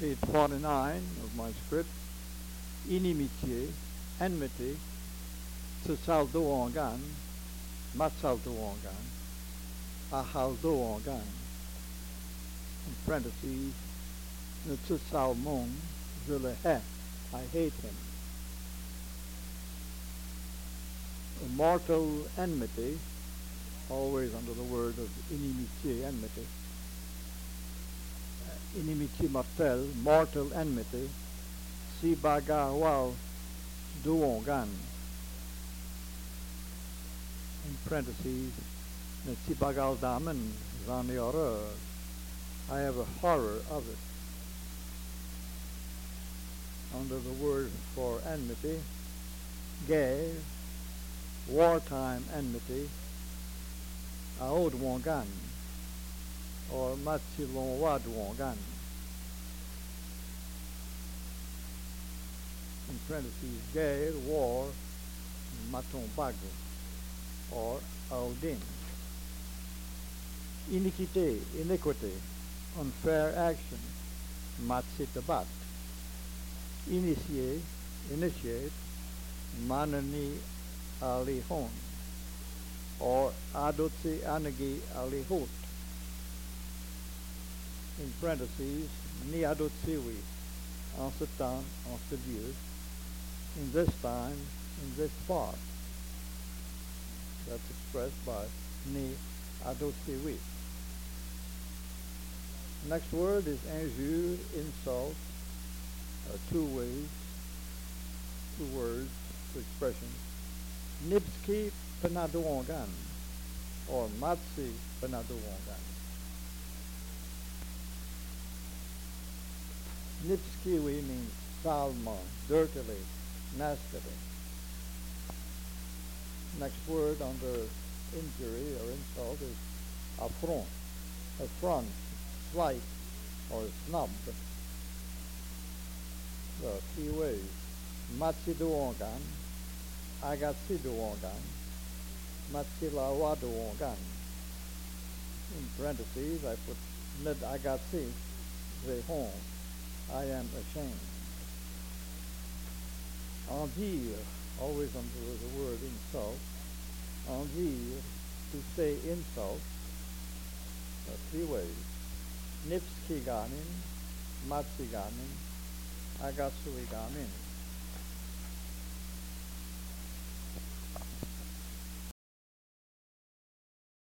page 49 of my script, inimitié, enmity, tsaldoangan, matsaldoangan, ahaldoangan, in parentheses, Nutsalmon, je le hais, I hate him. A mortal enmity, always under the word of inimitié, enmity. Inimitié mortelle, mortal enmity, si bagarwal duongan. In parentheses, ne si bagal damen, j'en ai horreur. I have a horror of it. Under the word for enmity, gay, wartime enmity, aodwangan, or matsilonwadwangan. In parentheses, gay, war, matombago, or aodin. Iniquité, iniquity, unfair action, matsitabat. Initiate, manani alihon, or adotsi anagi alihot. In parentheses, ni adotsiwi, en ce temps, en ce lieu, in this time, in this spot. That's expressed by ni adotsiwi. Next word is injure, insult. Two ways, two words, two expressions. Nipski penadoongan, or matsi penadoongan. Nipskiwi means salmon, dirtily, nastily. Next word under injury or insult is affront, slight, or snub. There are three ways. Matsiduongan, agatsiduongan, matsilawaduongan. In parentheses, I put nid agatsi, zehon. I am ashamed. En dire, always under the word insult. En dire, to say insult. There are three ways. Nipskiganin, matsiganin, Agatsuigamin.